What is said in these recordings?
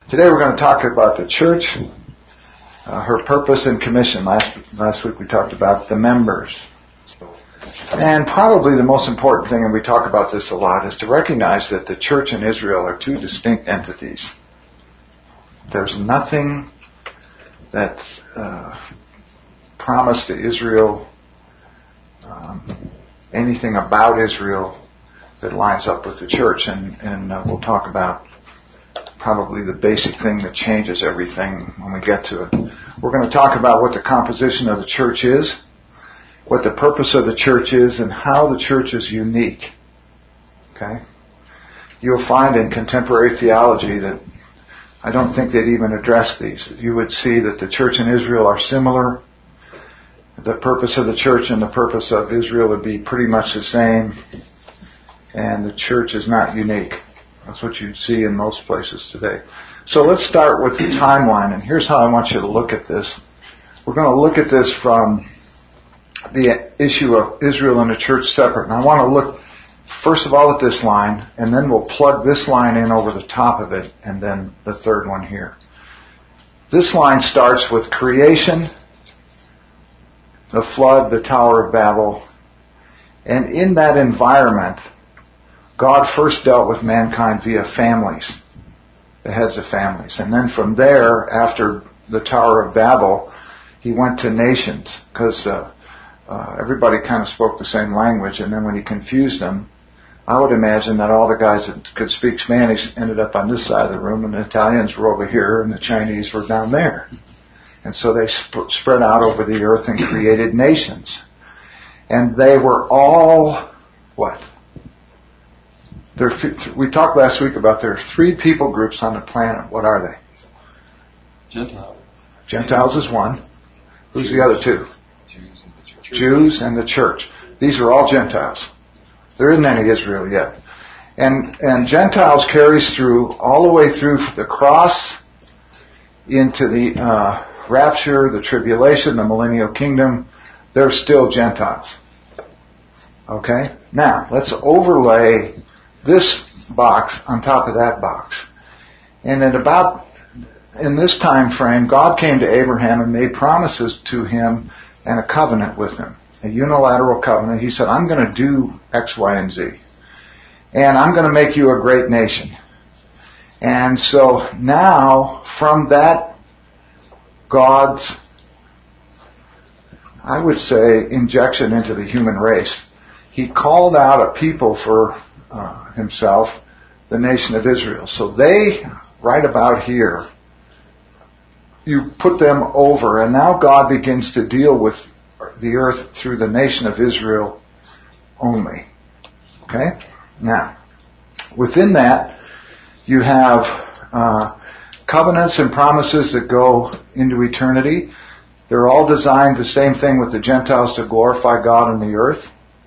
Today we're going to talk about the church, her purpose and commission. Last week we talked about the members. And probably the most important thing, and we talk about this a lot, is to recognize that the church and Israel are two distinct entities. There's nothing that's promised to Israel, anything about Israel that lines up with the church. And we'll talk about probably the basic thing that changes everything when we get to it. We're going to talk about what the composition of the church is, what the purpose of the church is, and how the church is unique. Okay? You'll find in contemporary theology that I don't think they'd even address these. You would see that the church and Israel are similar. The purpose of the church and the purpose of Israel would be pretty much the same. And the church is not unique. That's what you'd see in most places today. So let's start with the timeline, and here's how I want you to look at this. We're going to look at this from the issue of Israel and the church separate. And I want to look, first of all, at this line, and then we'll plug this line in over the top of it, and then the third one here. This line starts with creation, the flood, the Tower of Babel, and in that environment, God first dealt with mankind via families, the heads of families. And then from there, after the Tower of Babel, he went to nations, because everybody kind of spoke the same language. And then when he confused them, I would imagine that all the guys that could speak Spanish ended up on this side of the room, and the Italians were over here, and the Chinese were down there. And so they spread out over the earth and created nations. And they were all, what? We talked last week about there are three people groups on the planet. What are they? Gentiles. Gentiles is one. Who's the other two? Jews and the church. Jews and the church. These are all Gentiles. There isn't any Israel yet. And Gentiles carries through, all the way through the cross into the rapture, the tribulation, the millennial kingdom. They're still Gentiles. Okay? Now, let's overlay this box on top of that box. And in this time frame, God came to Abraham and made promises to him and a covenant with him. A unilateral covenant. He said, I'm going to do X, Y, and Z. And I'm going to make you a great nation. And so now, from that, God's, I would say, injection into the human race, he called out a people for himself, the nation of Israel. So they, right about here, you put them over, and now God begins to deal with the earth through the nation of Israel only. Okay? Now, within that, you have covenants and promises that go into eternity. They're all designed the same thing with the Gentiles, to glorify God on the earth.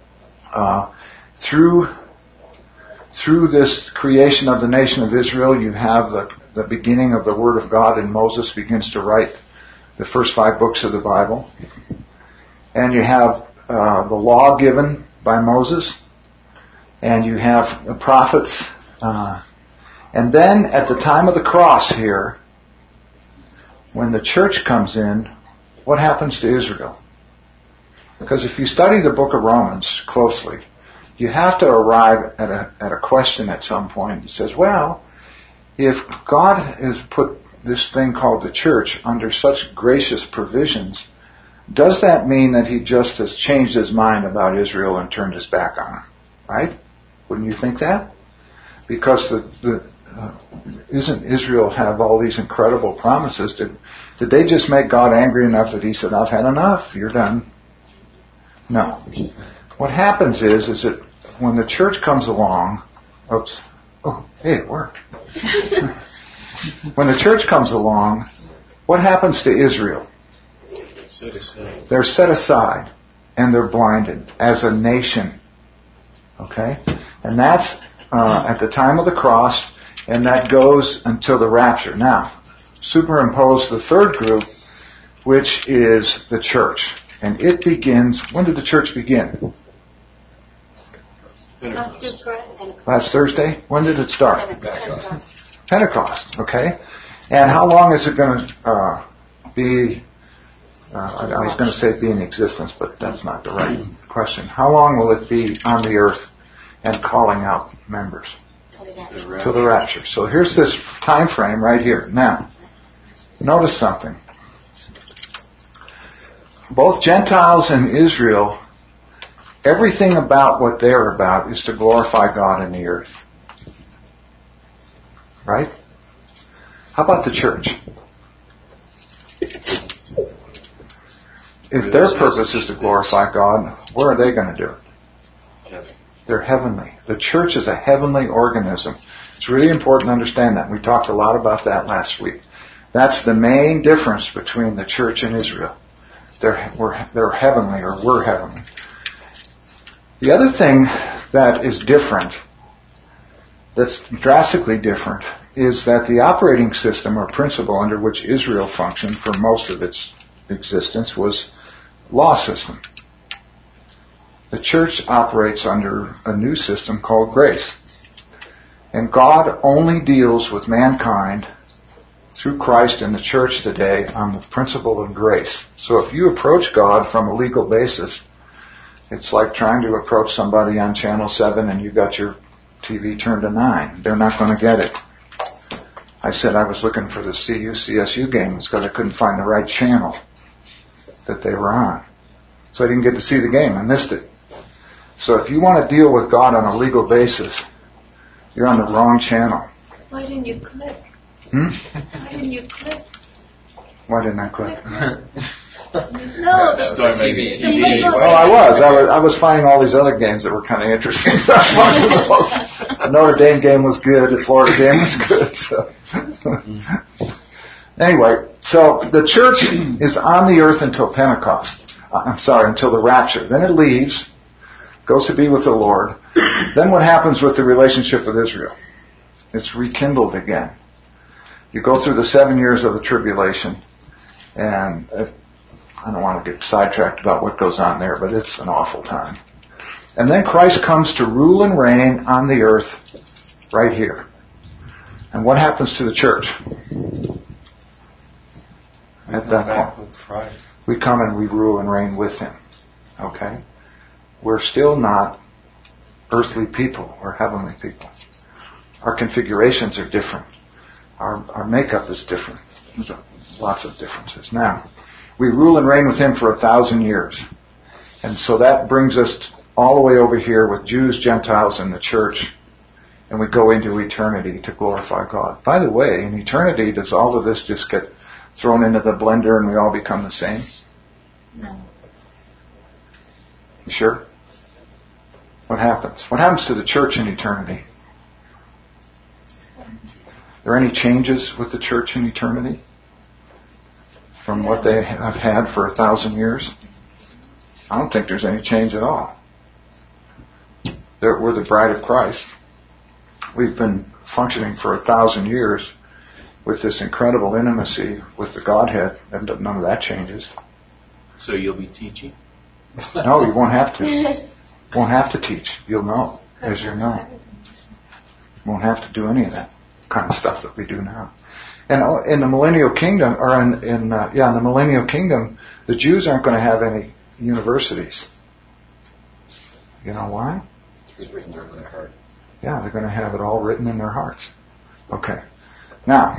Through this creation of the nation of Israel, you have the beginning of the Word of God, and Moses begins to write the first 5 books of the Bible. And you have the law given by Moses, and you have the prophets. And then at the time of the cross here, when the church comes in, what happens to Israel? Because if you study the book of Romans closely, you have to arrive at a question at some point. It says, well, if God has put this thing called the church under such gracious provisions, does that mean that he just has changed his mind about Israel and turned his back on him? Right? Wouldn't you think that? Because isn't Israel have all these incredible promises? Did they just make God angry enough that he said, I've had enough, you're done? No. What happens is that when the church comes along, it worked. When the church comes along, what happens to Israel? Set aside. They're set aside and they're blinded as a nation. Okay? And that's at the time of the cross, and that goes until the rapture. Now, superimpose the third group, which is the church. And it begins, when did the church begin? Pentecost. Last Thursday? When did it start? Pentecost. Pentecost, okay? And how long is it going to be? I was going to say be in existence, but that's not the right question. How long will it be on the earth and calling out members? Till the rapture. So here's this time frame right here. Now, notice something. Both Gentiles and Israel, everything about what they're about is to glorify God in the earth. Right? How about the church? If their purpose is to glorify God, where are they going to do it? They're heavenly. The church is a heavenly organism. It's really important to understand that. We talked a lot about that last week. That's the main difference between the church and Israel. They're heavenly, or we're heavenly. The other thing that is different, that's drastically different, is that the operating system or principle under which Israel functioned for most of its existence was law system. The church operates under a new system called grace. And God only deals with mankind through Christ and the church today on the principle of grace. So if you approach God from a legal basis, it's like trying to approach somebody on Channel 7 and you got your TV turned to 9. They're not going to get it. I said I was looking for the CU-CSU game because I couldn't find the right channel that they were on. So I didn't get to see the game. I missed it. So if you want to deal with God on a legal basis, you're on the wrong channel. Why didn't you click? Why didn't you click? Why didn't I click? No, I was finding all these other games that were kind of interesting. The Notre Dame game was good. The Florida game was good. So. Anyway, so the church is on the earth until Pentecost. Until the rapture. Then it leaves, goes to be with the Lord. Then what happens with the relationship with Israel? It's rekindled again. You go through the 7 years of the tribulation, and I don't want to get sidetracked about what goes on there, but it's an awful time. And then Christ comes to rule and reign on the earth right here. And what happens to the church? At that point, we come and we rule and reign with Him. Okay? We're still not earthly people. We're heavenly people. Our configurations are different. Our makeup is different. There's lots of differences. Now, we rule and reign with Him for 1,000 years. And so that brings us all the way over here with Jews, Gentiles, and the church. And we go into eternity to glorify God. By the way, in eternity, does all of this just get thrown into the blender and we all become the same? No. You sure? What happens? What happens to the church in eternity? Are there any changes with the church in eternity from what they have had for 1,000 years? I don't think there's any change at all. We're the bride of Christ. We've been functioning for 1,000 years with this incredible intimacy with the Godhead, and none of that changes. So you'll be teaching? No, you won't have to. Won't have to teach. You'll know as you know. Won't have to do any of that kind of stuff that we do now. And in the millennial kingdom, or in the millennial kingdom, the Jews aren't going to have any universities. You know why? It's written in their heart. Yeah, they're going to have it all written in their hearts. Okay. Now,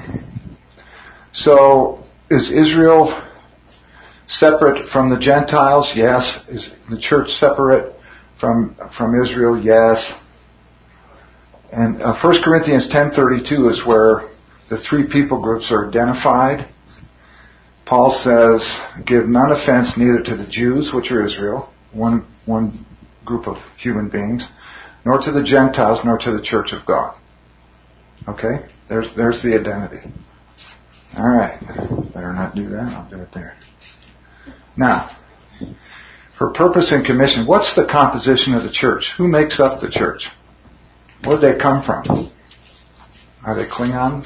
so is Israel separate from the Gentiles? Yes. Is the church separate from Israel? Yes. And 1 Corinthians 10:32 is where the three people groups are identified. Paul says, "Give none offense neither to the Jews, which are Israel, one group of human beings, nor to the Gentiles, nor to the church of God." Okay? There's the identity. All right. Better not do that. I'll do it there. Now, her purpose and commission. What's the composition of the church? Who makes up the church? Where do they come from? Are they Klingons?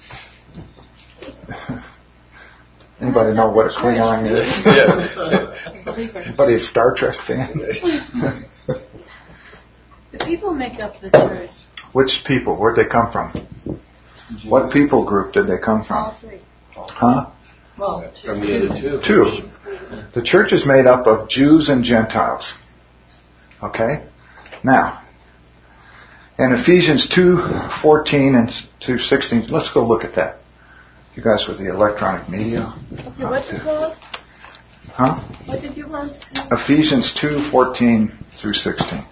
Anybody know what a Klingon is? Anybody a Star Trek fan? The people make up the church. Which people? Where'd they come from? What people group did they come All from? three. Huh? Well, From the other two. Two. The church is made up of Jews and Gentiles. Okay? Now, in Ephesians 2:14 and 2:16, let's go look at that. You guys with the electronic media? Okay, what's it called? Huh? What did you want to see? Ephesians 2:14 through 16.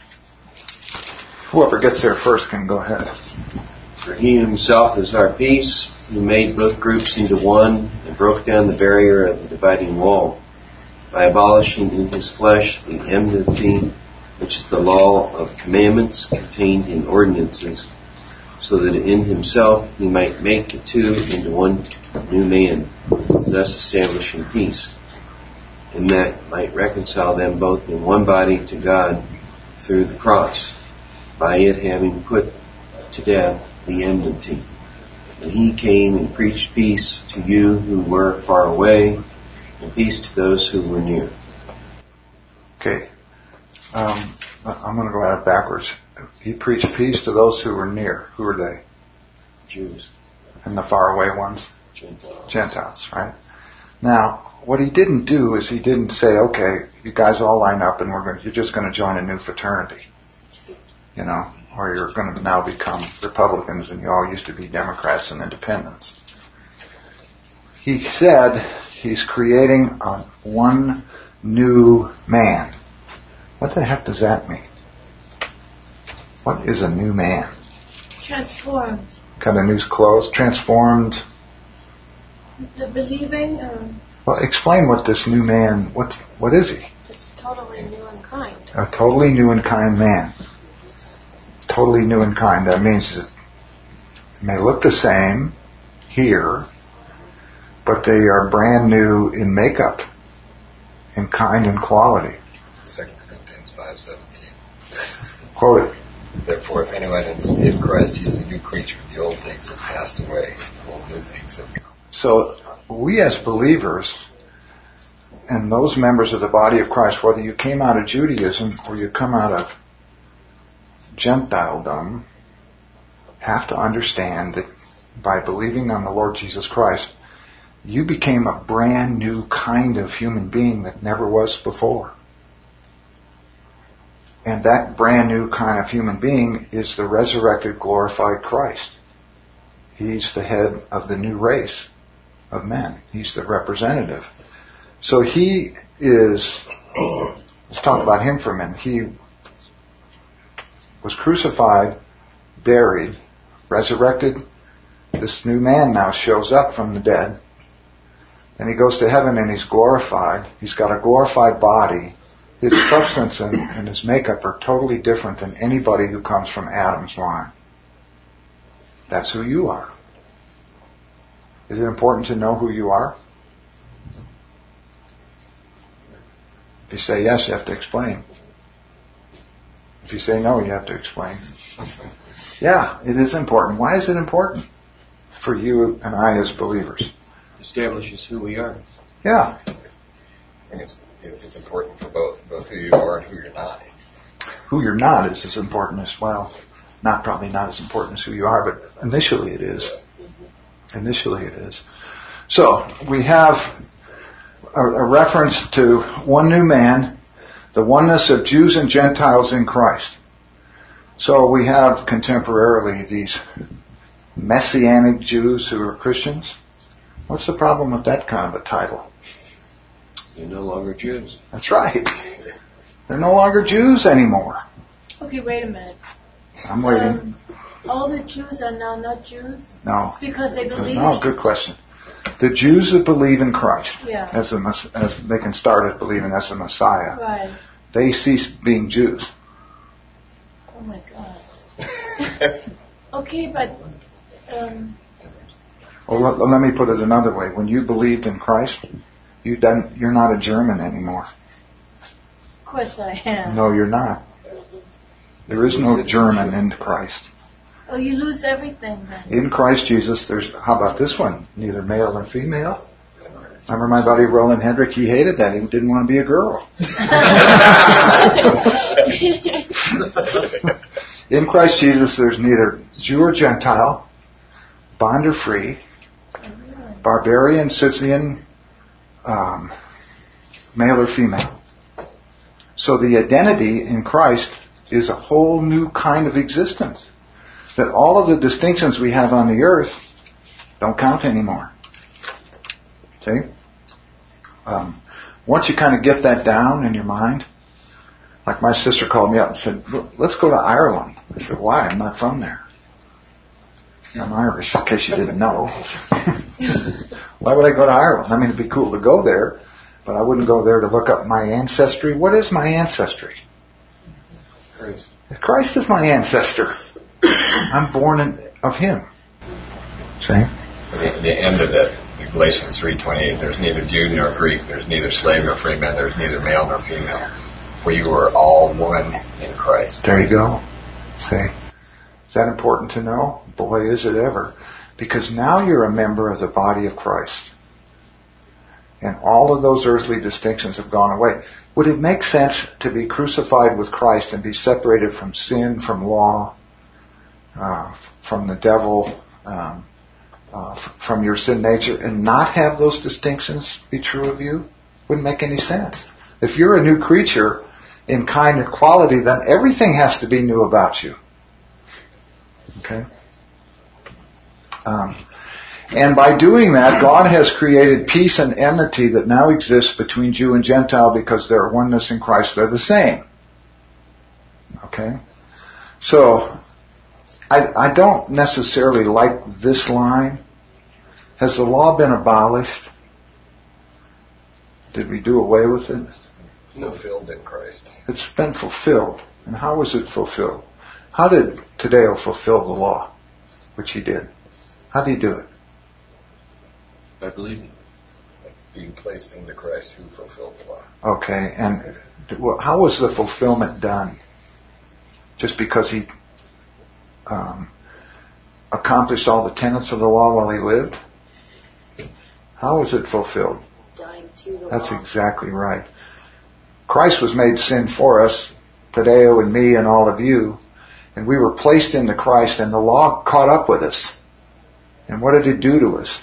Whoever gets there first can go ahead. For he himself is our peace, who made both groups into one and broke down the barrier of the dividing wall by abolishing in his flesh the enmity, which is the law of commandments contained in ordinances, so that in himself he might make the two into one new man, thus establishing peace, and that might reconcile them both in one body to God through the cross, by it having put to death the enmity. And he came and preached peace to you who were far away, and peace to those who were near. Okay. I'm going to go at it backwards. He preached peace to those who were near. Who are they? Jews, And the faraway ones? Gentiles. Gentiles, right? Now, what he didn't do is he didn't say, okay, you guys all line up and you're just going to join a new fraternity. You know, or you're going to now become Republicans and you all used to be Democrats and Independents. He said he's creating one new man. What the heck does that mean? What is a new man? Transformed. Got a new clothes? Transformed? The believing, Well, explain what this new man, what is he? is totally new and kind. A totally new and kind man. Totally new and kind. That means that it may look the same here, but they are brand new in makeup, in kind and quality. 2 Corinthians 5:17. Quote it. Therefore, if anyone is in Christ, he is a new creature. The old things have passed away. All new things have come. So we as believers and those members of the body of Christ, whether you came out of Judaism or you come out of Gentiledom, have to understand that by believing on the Lord Jesus Christ, you became a brand new kind of human being that never was before. And that brand new kind of human being is the resurrected, glorified Christ. He's the head of the new race of men. He's the representative. So he is, let's talk about him for a minute. He was crucified, buried, resurrected. This new man now shows up from the dead. And he goes to heaven and he's glorified. He's got a glorified body. His substance and his makeup are totally different than anybody who comes from Adam's line. That's who you are. Is it important to know who you are? If you say yes, you have to explain. If you say no, you have to explain. Yeah, it is important. Why is it important for you and I as believers? Establishes who we are. Yeah. I think it's important for both who you are and who you're not. Who you're not is as important as well. Probably not as important as who you are, but initially it is. Initially it is. So, we have a reference to one new man, the oneness of Jews and Gentiles in Christ. So we have contemporarily these Messianic Jews who are Christians. What's the problem with that kind of a title? You're no longer Jews. That's right. They're no longer Jews anymore. Okay, wait a minute. I'm waiting. All the Jews are now not Jews? No. Because they believe... No, good question. The Jews that believe in Christ, Yeah. as they can start at believing as the Messiah, Right. they cease being Jews. Oh my God. Okay, but... Well, let me put it another way. When you believed in Christ, you're not a German anymore. Of course I am. No, you're not. There is no German in Christ. Oh, you lose everything then. In Christ Jesus, how about this one? Neither male nor female. Remember my buddy Roland Hendrick? He hated that. He didn't want to be a girl. In Christ Jesus, there's neither Jew or Gentile. bond or free, barbarian, Scythian, male or female. So the identity in Christ is a whole new kind of existence. That all of the distinctions we have on the earth don't count anymore. See? Once you kind of get that down in your mind, like my sister called me up and said, let's go to Ireland. I said, why? I'm not from there. I'm Irish, in case you didn't know. Why would I go to Ireland? I mean, it'd be cool to go there, but I wouldn't go there to look up my ancestry. What is my ancestry? Christ. Christ is my ancestor. I'm born of Him. See? The end of it, Galatians 3:28, there's neither Jew nor Greek, there's neither slave nor free man, there's neither male nor female. For you are all one in Christ. There you go. See? Is that important to know? Boy, is it ever. Because now you're a member of the body of Christ. And all of those earthly distinctions have gone away. Would it make sense to be crucified with Christ and be separated from sin, from law, from the devil, from your sin nature, and not have those distinctions be true of you? Wouldn't make any sense. If you're a new creature in kind and quality, then everything has to be new about you. Okay? And by doing that, God has created peace and enmity that now exists between Jew and Gentile because their oneness in Christ, they're the same. Okay? So, I don't necessarily like this line. Has the law been abolished? Did we do away with it? Fulfilled in Christ. It's been fulfilled. And how was it fulfilled? How did Tadeo fulfill the law? Which he did. How did he do it? By believing. Being placed into Christ who fulfilled the law. Okay, and how was the fulfillment done? Just because he accomplished all the tenets of the law while he lived? How was it fulfilled? Dying to the That's law. exactly right. Christ was made sin for us, Tadeo and me and all of you, and we were placed into Christ, and the law caught up with us. And what did it do to us?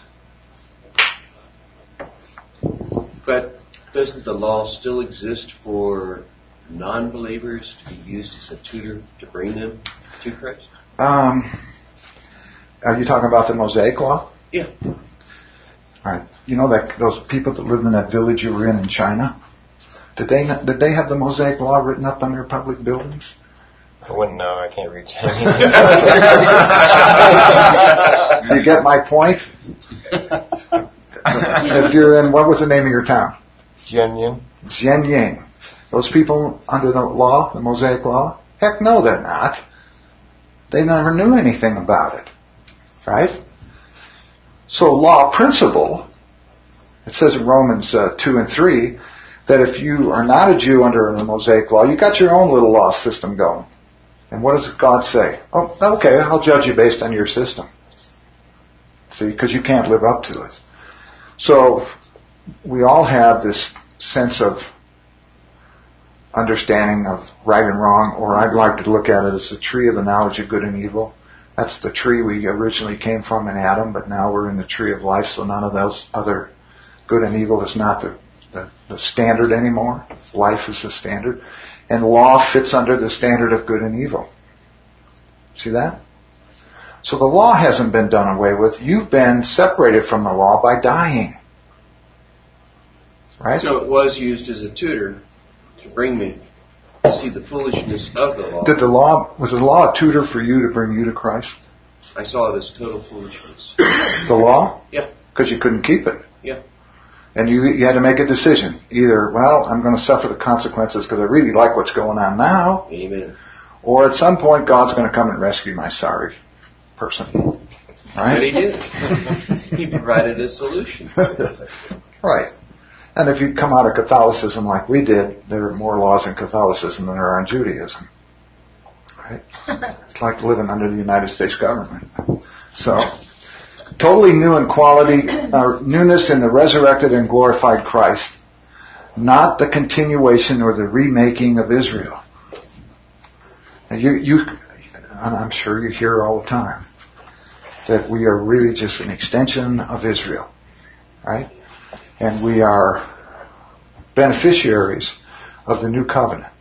But doesn't the law still exist for non-believers to be used as a tutor to bring them to Christ? Are you talking about the Mosaic law? Yeah. All right. You know that those people that lived in that village you were in China? Did they have the Mosaic law written up on their public buildings? I wouldn't know. I can't read Chinese. You get my point? If you're in, what was the name of your town? Jianying. Jianying. Those people under the law, the Mosaic law? Heck no, they're not. They never knew anything about it. Right? So law principle, it says in Romans 2 and 3, that if you are not a Jew under the Mosaic law, you got your own little law system going. And what does God say? Oh, okay, I'll judge you based on your system. See, because you can't live up to it. So we all have this sense of understanding of right and wrong, or I'd like to look at it as the tree of the knowledge of good and evil. That's the tree we originally came from in Adam, but now we're in the tree of life, so none of those other good and evil is not the standard anymore. Life is the standard. And law fits under the standard of good and evil. See that? So the law hasn't been done away with. You've been separated from the law by dying. Right? So it was used as a tutor to bring me to see the foolishness of the law. Was the law a tutor for you to bring you to Christ? I saw it as total foolishness. The law? Yeah. Because you couldn't keep it. Yeah. And you had to make a decision. Either, well, I'm going to suffer the consequences because I really like what's going on now. Amen. Or at some point, God's going to come and rescue my sorry person. Right? But he did. He provided a solution. Right. And if you come out of Catholicism like we did, there are more laws in Catholicism than there are in Judaism. Right? It's like living under the United States government. So, totally new in quality, newness in the resurrected and glorified Christ, not the continuation or the remaking of Israel. And I'm sure you hear all the time. that we are really just an extension of Israel, right? And we are beneficiaries of the new covenant.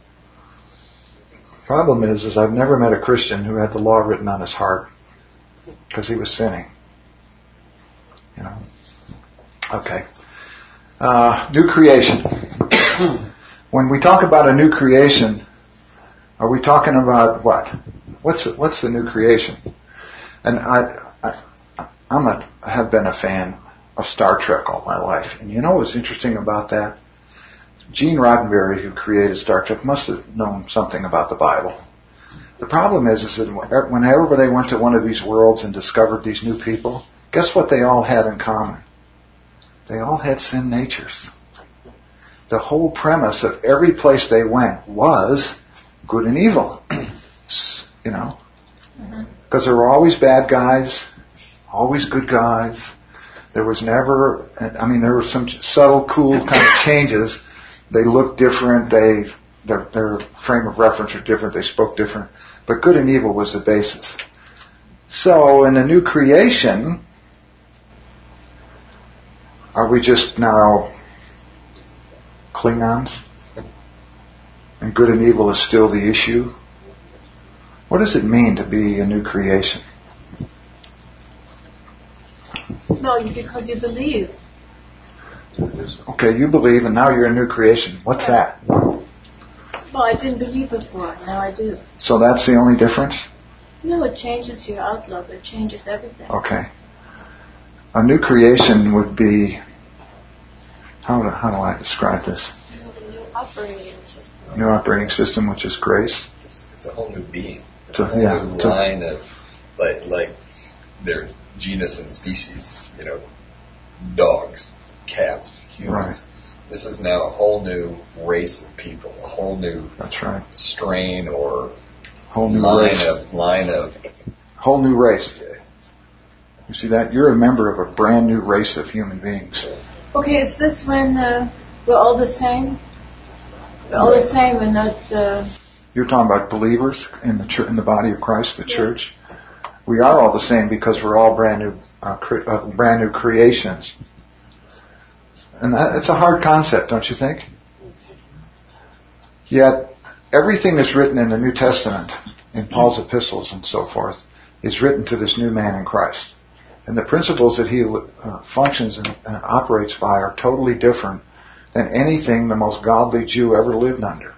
Problem is I've never met a Christian who had the law written on his heart because he was sinning. You know. Okay. New creation. When we talk about a new creation, are we talking about what? What's the new creation? And I have been a fan of Star Trek all my life. And you know what's interesting about that? Gene Roddenberry, who created Star Trek, must have known something about the Bible. The problem is that whenever they went to one of these worlds and discovered these new people, guess what they all had in common? They all had sin natures. The whole premise of every place they went was good and evil. You know? Because there were always bad guys, always good guys. There was never, there were some subtle, cool kind of changes. They looked different, their frame of reference was different, they spoke different. But good and evil was the basis. So in the new creation, are we just now Klingons? And good and evil is still the issue? What does it mean to be a new creation? No, because you believe. Okay, you believe and now you're a new creation. What's that? Well, I didn't believe before. Now I do. So that's the only difference? No, it changes your outlook. It changes everything. Okay. A new creation would be, how do I describe this? The new operating system. New operating system, which is grace. It's a whole new being. It's a a whole new line of, like their genus and species, dogs, cats, humans. Right. This is now a whole new race of people, a whole new That's right. strain or Whole new line race. of Whole new race. You see that? You're a member of a brand new race of human beings. Okay, is this when we're all the same? We're all the same. We're not. You're talking about believers in the church, in the body of Christ, the church. We are all the same because we're all brand new creations. And it's a hard concept, don't you think? Yet, everything that's written in the New Testament, in Paul's epistles and so forth, is written to this new man in Christ. And the principles that he functions and operates by are totally different than anything the most godly Jew ever lived under.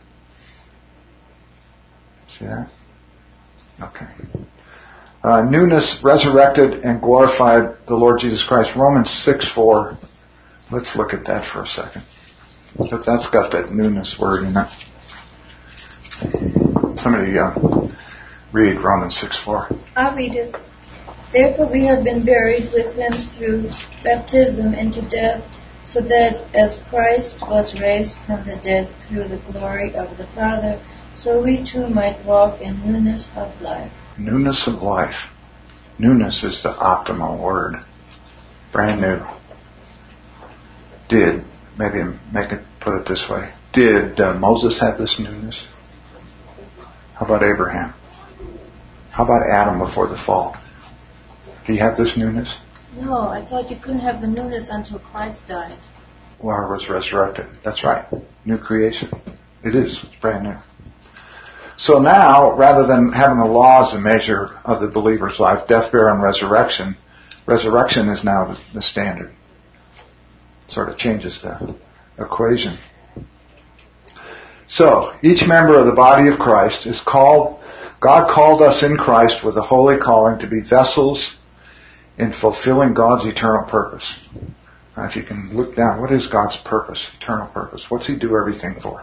See that? Okay. Newness, resurrected and glorified the Lord Jesus Christ. Romans 6:4. Let's look at that for a second. That's got that newness word in it. Somebody read Romans 6:4. I'll read it. Therefore we have been buried with him through baptism into death, so that as Christ was raised from the dead through the glory of the Father, so we too might walk in newness of life. Newness of life. Newness is the optimal word. Brand new. Put it this way. Did Moses have this newness? How about Abraham? How about Adam before the fall? Do you have this newness? No, I thought you couldn't have the newness until Christ died. Or was resurrected. That's right. New creation. It is. It's brand new. So now, rather than having the law as a measure of the believer's life, death, burial, and resurrection is now the standard. Sort of changes the equation. So, each member of the body of Christ is called, God called us in Christ with a holy calling to be vessels in fulfilling God's eternal purpose. Now, if you can look down, what is God's purpose, eternal purpose? What's He do everything for?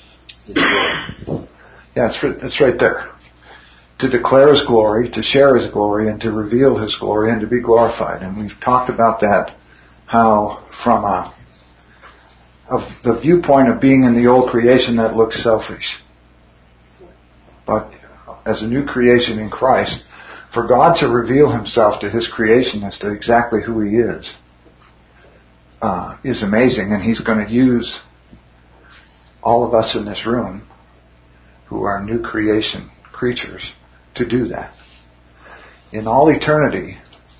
Yeah, it's right there. To declare His glory, to share His glory, and to reveal His glory, and to be glorified. And we've talked about that, how from of the viewpoint of being in the old creation, that looks selfish. But as a new creation in Christ, for God to reveal Himself to His creation as to exactly who He is amazing. And He's going to use all of us in this room who are new creation creatures to do that. in all eternity,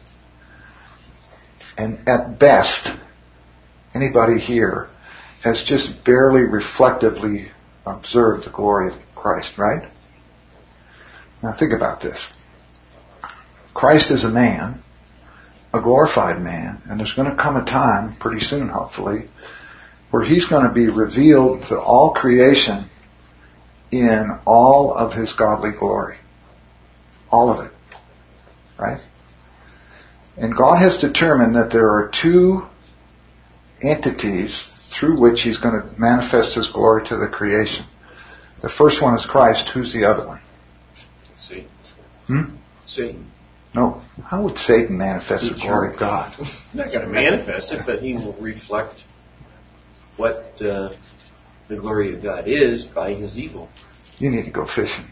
and at best, anybody here has just barely reflectively observed the glory of Christ, right? Now think about this. Christ is a man, a glorified man, and there's going to come a time, pretty soon hopefully, where he's going to be revealed to all creation in all of his godly glory. All of it. Right? And God has determined that there are two entities through which he's going to manifest his glory to the creation. The first one is Christ. Who's the other one? Satan. Satan. No. How would Satan manifest the glory of God? He's not going to manifest it, but he will reflect what the glory of God is by his evil. You need to go fishing.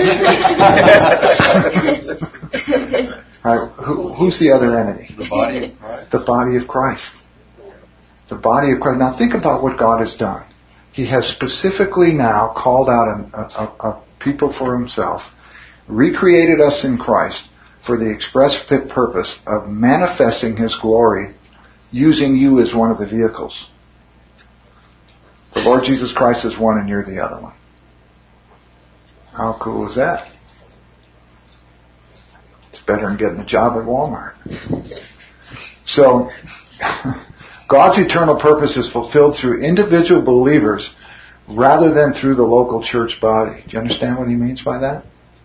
Right, who's the other entity? The body of Christ. The body of Christ. The body of Christ. Now think about what God has done. He has specifically now called out a people for himself, recreated us in Christ for the express purpose of manifesting his glory using you as one of the vehicles. The Lord Jesus Christ is one and you're the other one. How cool is that? It's better than getting a job at Walmart. So, God's eternal purpose is fulfilled through individual believers rather than through the local church body. Do you understand what he means by that?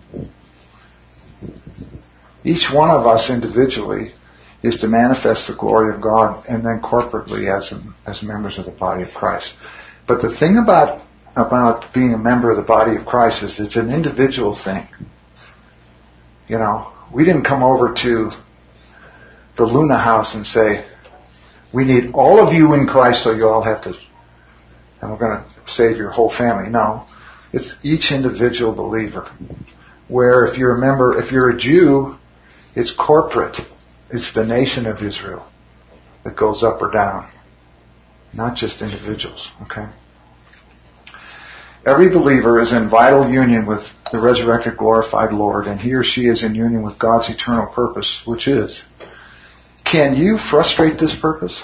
Each one of us individually is to manifest the glory of God, and then corporately as members of the body of Christ. But the thing about being a member of the body of Christ is it's an individual thing. You know, we didn't come over to the Luna house and say, we need all of you in Christ so you all have to, and we're going to save your whole family. No, it's each individual believer. Where if you're a member, if you're a Jew, it's corporate. It's the nation of Israel that goes up or down. Not just individuals, okay? Every believer is in vital union with the resurrected, glorified Lord, and he or she is in union with God's eternal purpose, which is, can you frustrate this purpose?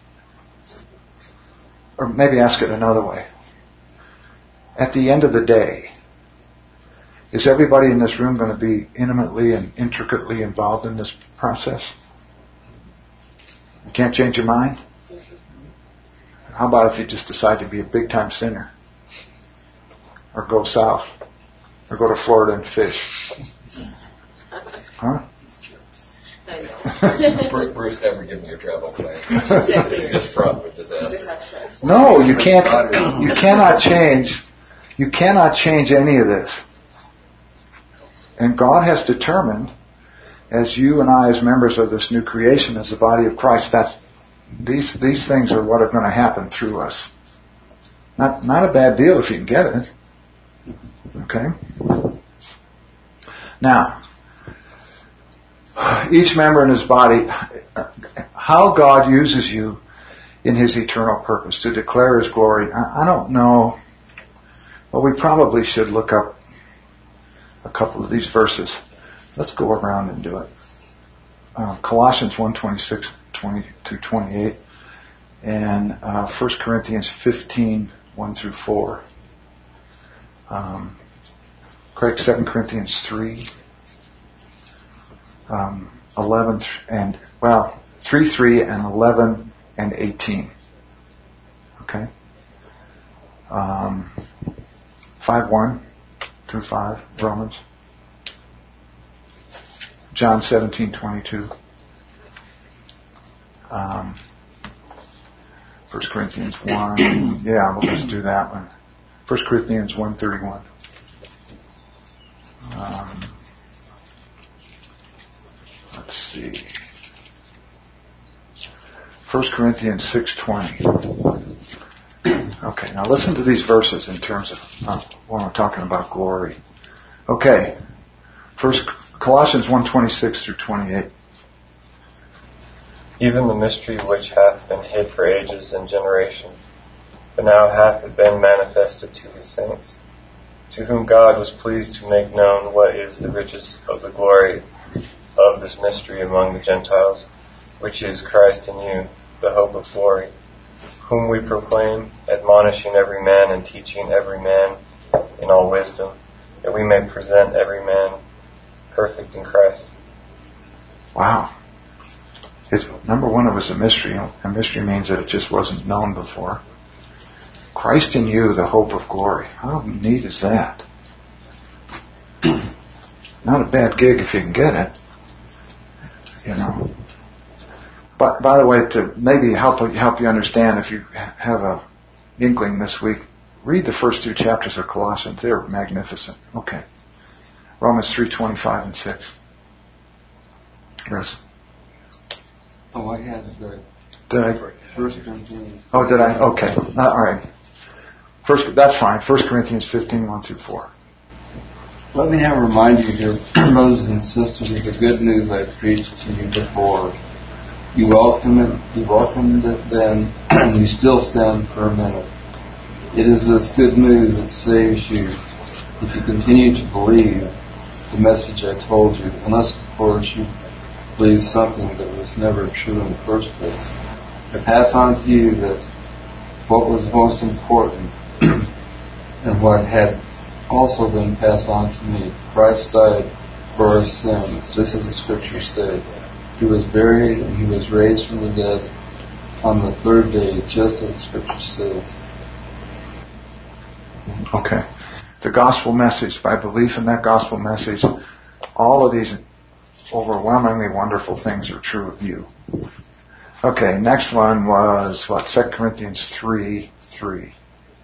Or maybe ask it another way. At the end of the day, is everybody in this room going to be intimately and intricately involved in this process? You can't change your mind? How about if you just decide to be a big-time sinner? Or go south? Or go to Florida and fish? Huh? Bruce never given you a travel plan. It's just fraught with disaster. No, you can't. You cannot change. You cannot change any of this. And God has determined, as you and I, as members of this new creation, as the body of Christ, these things are what are going to happen through us. Not a bad deal if you can get it. Okay? Now, each member in his body, how God uses you in his eternal purpose to declare his glory, I don't know. Well, we probably should look up a couple of these verses. Let's go around and do it. Colossians 1:26, 20-28, and 1 Corinthians 15, 1 through 4. Craig, 2 Corinthians 3, 11 and 3 and 11 and 18. Okay. 5:1 through 5, Romans. John 17:22. 1 Corinthians 1. Yeah, we'll just do that one. 1 Corinthians 1:31. Let's see. 1 Corinthians 6:20. Okay, now listen to these verses in terms of when we're talking about glory. Okay, Colossians 1:26 through 28. Even the mystery which hath been hid for ages and generations, but now hath it been manifested to his saints, to whom God was pleased to make known what is the riches of the glory of this mystery among the Gentiles, which is Christ in you, the hope of glory, whom we proclaim, admonishing every man and teaching every man in all wisdom, that we may present every man perfect in Christ. Wow. Number one, it was a mystery. A mystery means that it just wasn't known before. Christ in you, the hope of glory. How neat is that? Not a bad gig if you can get it. You know. But by the way, to maybe help you understand, if you have a inkling this week, read the first 2 chapters of Colossians. They're magnificent. Okay. Romans 3:25 and 6. Yes. Oh, I had Did I? First Corinthians. Oh, did I? Okay. All right. That's fine. 1 Corinthians 15, 1 through 4. Let me now remind you, dear brothers and sisters, of the good news I preached to you before. You welcomed it then, and you still stand firm in it. It is this good news that saves you if you continue to believe the message I told you, unless, of course, you believe something that was never true in the first place. I pass on to you that what was most important and what had also been passed on to me. Christ died for our sins, just as the Scriptures say. He was buried and He was raised from the dead on the third day, just as the Scripture says. Okay. The gospel message, by belief in that gospel message, all of these overwhelmingly wonderful things are true of you. Okay, next one was 2 Corinthians 3:3.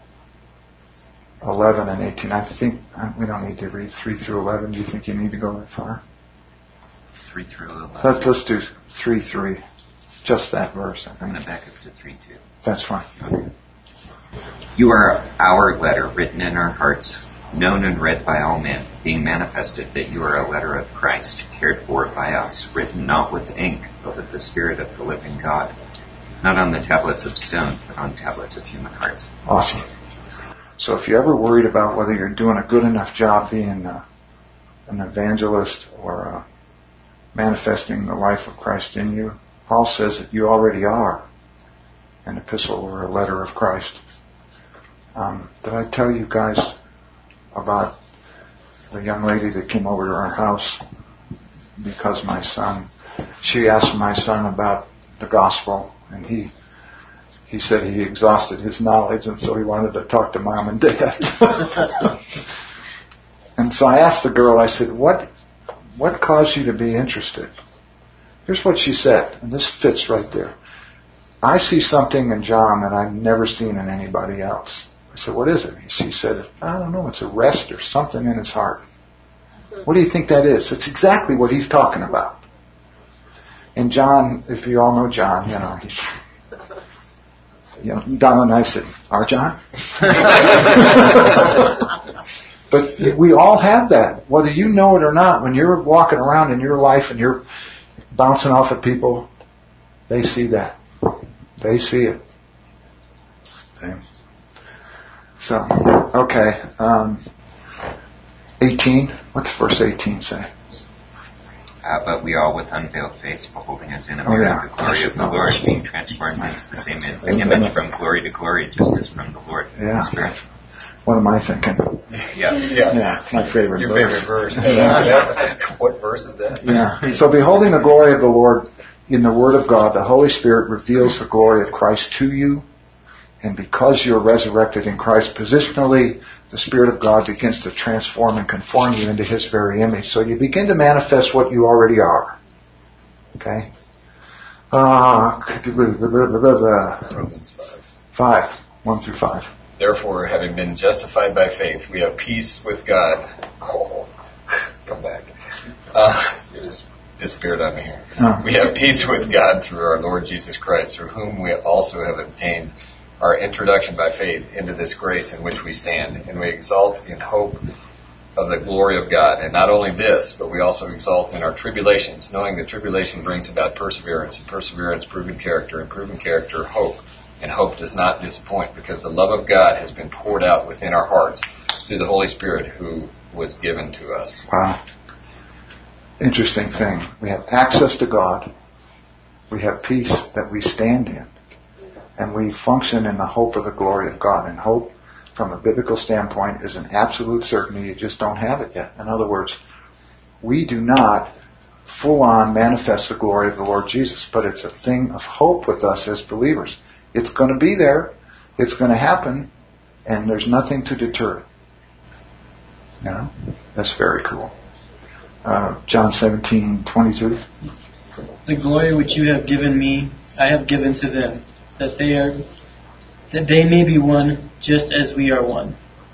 11 and 18. I think we don't need to read 3 through 11. Do you think you need to go that far? 3 through 11. Let's do 3:3. Just that verse, I think. I'm going to back up to 3:2. That's fine. Okay. You are our letter, written in our hearts, known and read by all men, being manifested that you are a letter of Christ, cared for by us, written not with ink, but with the Spirit of the living God, not on the tablets of stone, but on tablets of human hearts. Awesome. So if you're ever worried about whether you're doing a good enough job being an evangelist or manifesting the life of Christ in you, Paul says that you already are an epistle or a letter of Christ. Did I tell you guys about the young lady that came over to our house because she asked my son about the gospel, and he said he exhausted his knowledge, and so he wanted to talk to mom and dad. And so I asked the girl, I said, what caused you to be interested? Here's what she said, and this fits right there. I see something in John that I've never seen in anybody else. I said, what is it? She said, I don't know, it's a rest or something in his heart. What do you think that is? It's exactly what he's talking about. And John, if you all know John, Donna and I said, our John? But we all have that, whether you know it or not. When you're walking around in your life and you're bouncing off at people, they see that. They see it. Okay. So, okay. 18. What's verse 18 say? But we all with unveiled face, beholding as in a mirror the glory of the Lord, being transformed into the same image from glory to glory, just as from the Lord. Yeah. The Spirit. What am I thinking? Yeah, it's my favorite Your verse. favorite verse. Yeah. What verse is that? Yeah. So beholding the glory of the Lord in the Word of God, the Holy Spirit reveals the glory of Christ to you. And because you're resurrected in Christ positionally, the Spirit of God begins to transform and conform you into His very image. So you begin to manifest what you already are. Okay? Romans 5. 1 through 5. Therefore, having been justified by faith, we have peace with God. Oh, come back. You just disappeared on me here. Oh. We have peace with God through our Lord Jesus Christ, through whom we also have obtained our introduction by faith into this grace in which we stand, and we exult in hope of the glory of God. And not only this, but we also exult in our tribulations, knowing that tribulation brings about perseverance, and perseverance proven character, and proven character hope. And hope does not disappoint, because the love of God has been poured out within our hearts through the Holy Spirit who was given to us. Wow. interesting thing. We have access to God. We have peace that we stand in. And we function in the hope of the glory of God. And hope, from a biblical standpoint, is an absolute certainty. You just don't have it yet. In other words, we do not full-on manifest the glory of the Lord Jesus, but it's a thing of hope with us as believers. It's going to be there. It's going to happen. And there's nothing to deter it. You know? That's very cool. John 17:22. The glory which you have given me, I have given to them, that they may be one, just as we are one.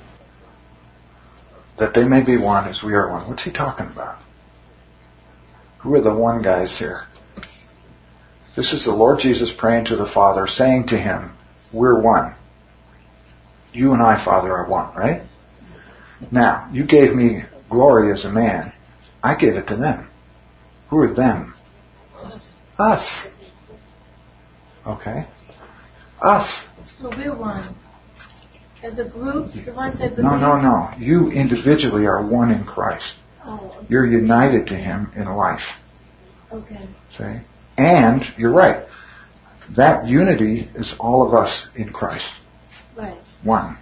That they may be one as we are one. What's he talking about? Who are the one guys here? This is the Lord Jesus praying to the Father, saying to him, we're one. You and I, Father, are one, right? Now, you gave me glory as a man. I gave it to them. Who are them? Us. Okay? Us. So we're one. As a group, the ones that believe... No. You individually are one in Christ. Oh, okay. You're united to Him in life. Okay. See? And, you're right, that unity is all of us in Christ. Right. One.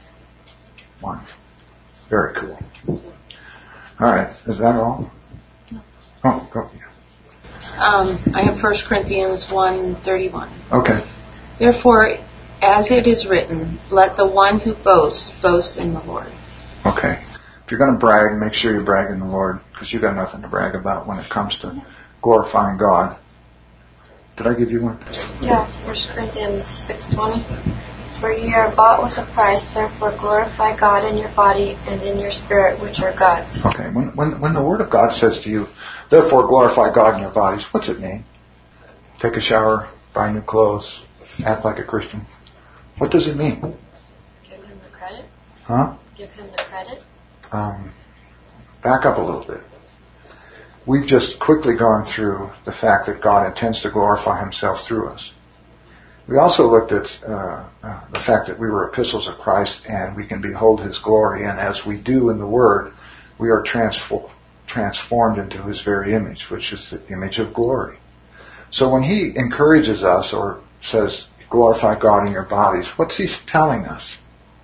Very cool. All right. Is that all? No. Oh, go. I have 1 Corinthians 1:31. Okay. Therefore, as it is written, let the one who boasts, boast in the Lord. Okay. If you're going to brag, make sure you brag in the Lord, because you've got nothing to brag about when it comes to glorifying God. Did I give you one? Yeah, 1 Corinthians 6:20. For ye are bought with a price, therefore glorify God in your body and in your spirit, which are God's. Okay. When the Word of God says to you, therefore glorify God in your bodies, what's it mean? Take a shower, buy new clothes, act like a Christian. What does it mean? Give him the credit. Huh? Give him the credit. Back up a little bit. We've just quickly gone through the fact that God intends to glorify Himself through us. We also looked at the fact that we were epistles of Christ and we can behold His glory, and as we do in the Word, we are transformed into His very image, which is the image of glory. So when He encourages us or says, glorify God in your bodies, what's He telling us?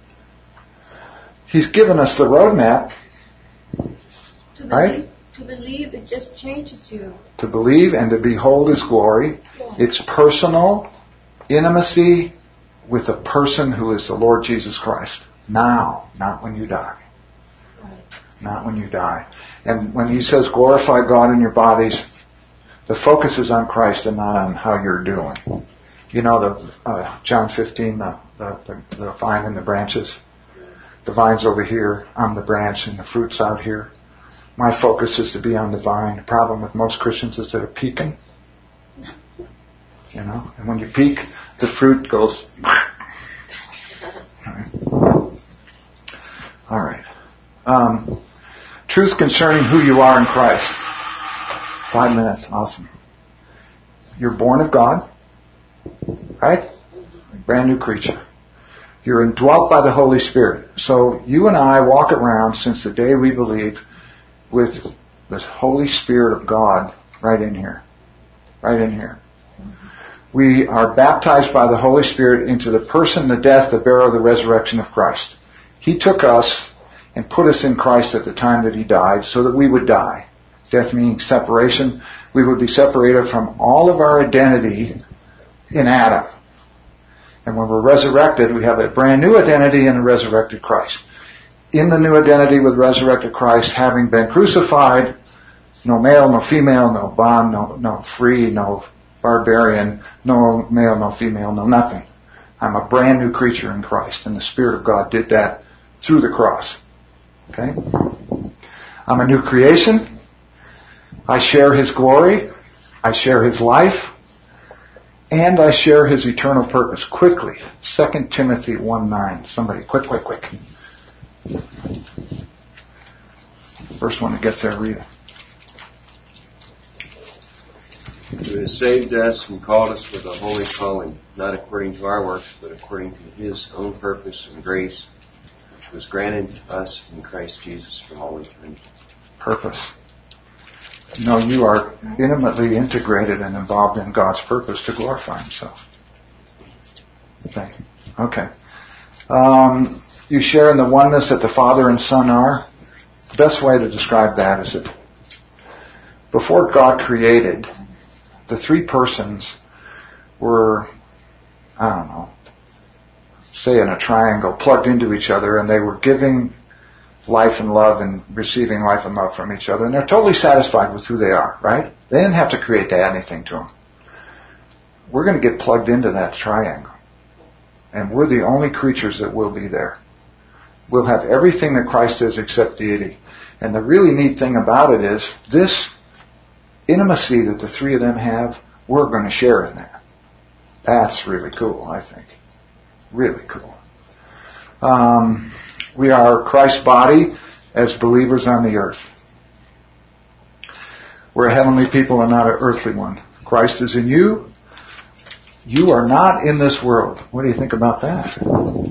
He's given us the roadmap, right? To believe, it just changes you. To believe and to behold His glory. Yeah. It's personal intimacy with a person who is the Lord Jesus Christ. Now, not when you die. Right. Not when you die. And when He says glorify God in your bodies, the focus is on Christ and not on how you're doing. You know the John 15, the vine and the branches. The vine's over here, I'm the branch, and the fruit's out here. My focus is to be on the vine. The problem with most Christians is that they're peeking. You know, and when you peek, the fruit goes. All right. Truth concerning who you are in Christ. 5 minutes. Awesome. You're born of God, right? Brand new creature. You're indwelt by the Holy Spirit. So you and I walk around since the day we believe with the Holy Spirit of God right in here. Right in here. We are baptized by the Holy Spirit into the person, the death, the burial, the resurrection of Christ. He took us and put us in Christ at the time that He died so that we would die. Death meaning separation. We would be separated from all of our identity in Adam. And when we're resurrected, we have a brand new identity in a resurrected Christ. In the new identity with resurrected Christ, having been crucified, no male, no female, no bond, no free, no barbarian, no male, no female, no nothing. I'm a brand new creature in Christ, and the Spirit of God did that through the cross. Okay? I'm a new creation. I share His glory. I share His life. And I share His eternal purpose. Quickly, 2 Timothy 1:9. Somebody, quick. First one that gets there, read it. Who has saved us and called us with a holy calling, not according to our works, but according to His own purpose and grace, which was granted to us in Christ Jesus from all eternity. Purpose. No, you are intimately integrated and involved in God's purpose to glorify Himself. Okay. You share in the oneness that the Father and Son are. The best way to describe that is that before God created, the three persons were, say in a triangle, plugged into each other, and they were giving life and love and receiving life and love from each other, and they're totally satisfied with who they are, right? They didn't have to create to add anything to them. We're going to get plugged into that triangle, and we're the only creatures that will be there. We'll have everything that Christ is except deity. And the really neat thing about it is this intimacy that the three of them have, we're going to share in that. That's really cool, I think. Really cool. We are Christ's body as believers on the earth. We're a heavenly people and not an earthly one. Christ is in you. You are not in this world. What do you think about that?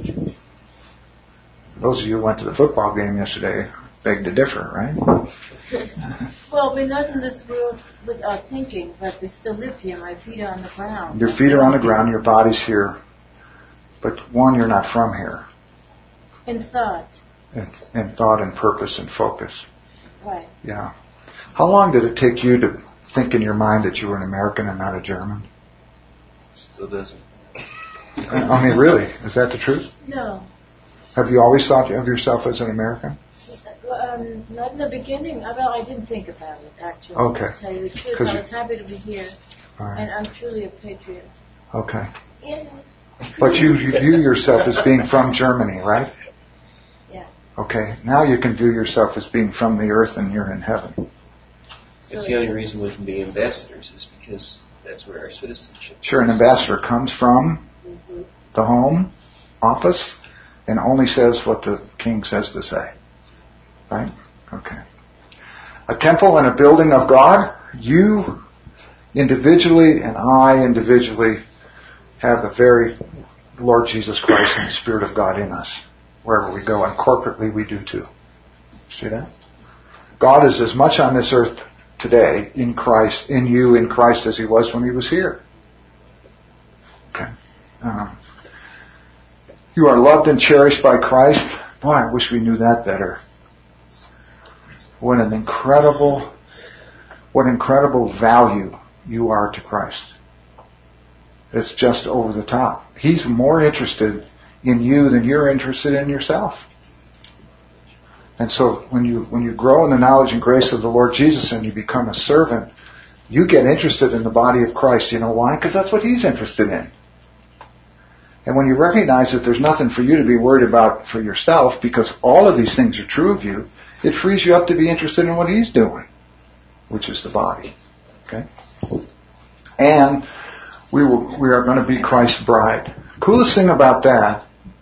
Those of you who went to the football game yesterday beg to differ, right? Well, we're not in this world with our thinking, but we still live here. My feet are on the ground. Your feet are on the ground, your body's here. But one, you're not from here. In thought. In thought and purpose and focus. Right. Yeah. How long did it take you to think in your mind that you were an American and not a German? Still doesn't. I mean, really? Is that the truth? No. Have you always thought of yourself as an American? Not in the beginning. I didn't think about it, actually. Okay. To tell you the truth, I was happy to be here. Right. And I'm truly a patriot. Okay. Yeah. But you view yourself as being from Germany, right? Yeah. Okay. Now you can view yourself as being from the earth and you're in heaven. That's the only reason we can be ambassadors is because that's where our citizenship is. Sure, an ambassador comes from the home office and only says what the king says to say. Right? Okay. A temple and a building of God, you individually and I individually have the very Lord Jesus Christ and the Spirit of God in us wherever we go, and corporately we do too. See that? God is as much on this earth today in Christ, in you, in Christ, as He was when He was here. Okay. You are loved and cherished by Christ. Boy, I wish we knew that better. What incredible value you are to Christ. It's just over the top. He's more interested in you than you're interested in yourself. And so when you grow in the knowledge and grace of the Lord Jesus and you become a servant, you get interested in the body of Christ. You know why? Because that's what He's interested in. And when you recognize that there's nothing for you to be worried about for yourself, because all of these things are true of you, it frees you up to be interested in what He's doing, which is the body. Okay? And we are going to be Christ's bride. Coolest thing about that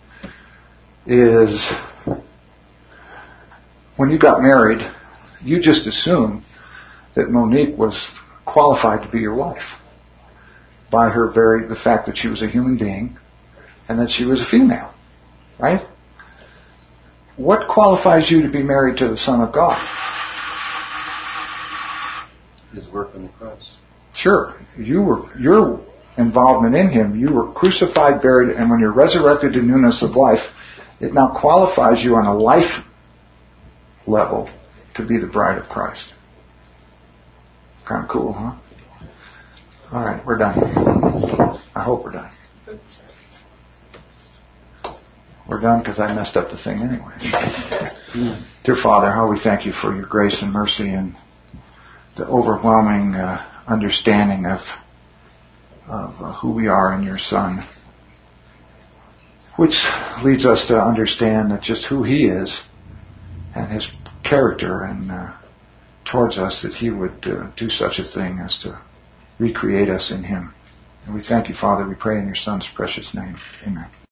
is when you got married, you just assumed that Monique was qualified to be your wife by the fact that she was a human being and that she was a female, right? What qualifies you to be married to the Son of God? His work on the cross. Sure. Your involvement in Him, you were crucified, buried, and when you're resurrected to newness of life, it now qualifies you on a life level to be the bride of Christ. Kind of cool, huh? All right, we're done. I hope we're done. We're done because I messed up the thing anyway. Dear Father, how we thank You for Your grace and mercy and the overwhelming understanding of who we are in Your Son, which leads us to understand that just who He is and His character and towards us, that He would do such a thing as to recreate us in Him. And we thank You, Father. We pray in Your Son's precious name. Amen.